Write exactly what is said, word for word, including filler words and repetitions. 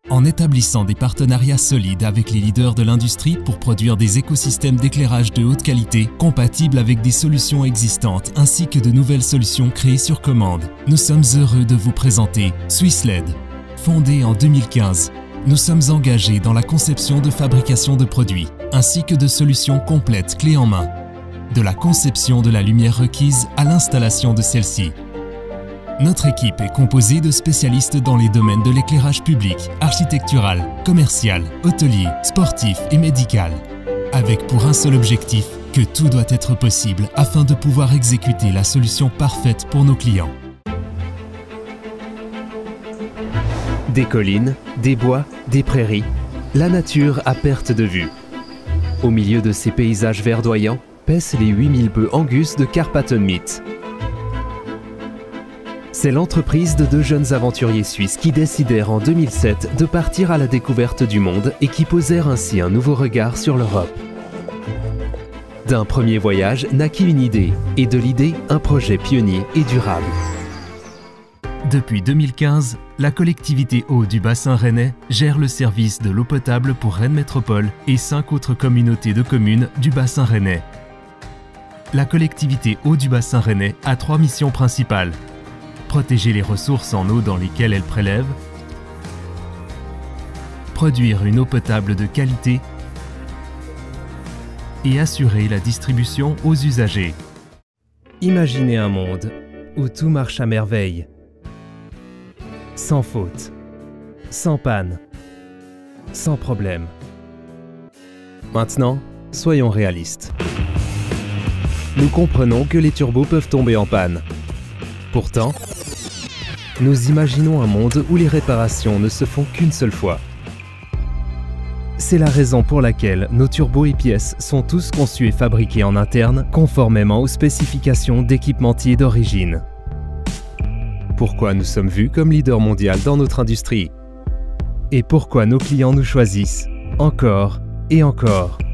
En établissant des partenariats solides avec les leaders de l'industrie pour produire des écosystèmes d'éclairage de haute qualité compatibles avec des solutions existantes ainsi que de nouvelles solutions créées sur commande, nous sommes heureux de vous présenter SwissLED. Fondé en deux mille quinze, nous sommes engagés dans la conception de fabrication de produits ainsi que de solutions complètes clés en main, de la conception de la lumière requise à l'installation de celle-ci. Notre équipe est composée de spécialistes dans les domaines de l'éclairage public, architectural, commercial, hôtelier, sportif et médical, avec pour un seul objectif, que tout doit être possible afin de pouvoir exécuter la solution parfaite pour nos clients. Des collines, des bois, des prairies, la nature à perte de vue. Au milieu de ces paysages verdoyants, paissent les huit mille bœufs Angus de Karpatenmeet. C'est l'entreprise de deux jeunes aventuriers suisses qui décidèrent en deux mille sept de partir à la découverte du monde et qui posèrent ainsi un nouveau regard sur l'Europe. D'un premier voyage naquit une idée, et de l'idée, un projet pionnier et durable. Depuis deux mille quinze, la collectivité eau du bassin rennais gère le service de l'eau potable pour Rennes Métropole et cinq autres communautés de communes du bassin rennais. La collectivité eau du bassin rennais a trois missions principales. Protéger les ressources en eau dans lesquelles elle prélève, produire une eau potable de qualité et assurer la distribution aux usagers. Imaginez un monde où tout marche à merveille, sans faute, sans panne, sans problème. Maintenant, soyons réalistes. Nous comprenons que les turbos peuvent tomber en panne. Pourtant, nous imaginons un monde où les réparations ne se font qu'une seule fois. C'est la raison pour laquelle nos turbos et pièces sont tous conçus et fabriqués en interne conformément aux spécifications d'équipementiers d'origine. Pourquoi nous sommes vus comme leader mondial dans notre industrie? Et pourquoi nos clients nous choisissent encore et encore?